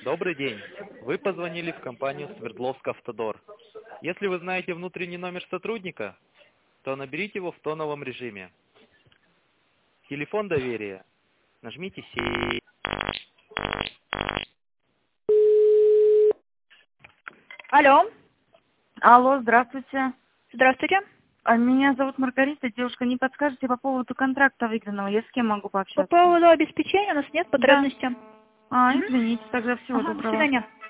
Добрый день. Вы позвонили в компанию Свердловск Автодор. Если вы знаете внутренний номер сотрудника, то наберите его в тоновом режиме. Телефон доверия. Нажмите 7. Алло, Алло, здравствуйте. здравствуйте. Меня зовут Маргарита. Девушка, не подскажете по поводу контракта выигранного? Я с кем могу По пообщаться? поводу обеспечения у нас нет потребности. Извините, тогда всего Ага, до доброго. свидания.